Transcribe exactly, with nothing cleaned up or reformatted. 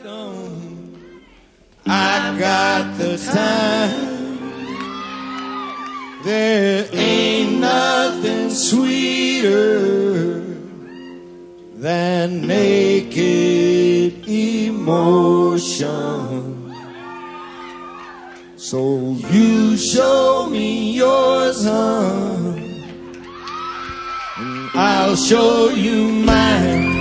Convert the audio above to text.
I got the time. There ain't nothing sweeter than naked emotion. So you show me yours, hon, and I'll show you mine.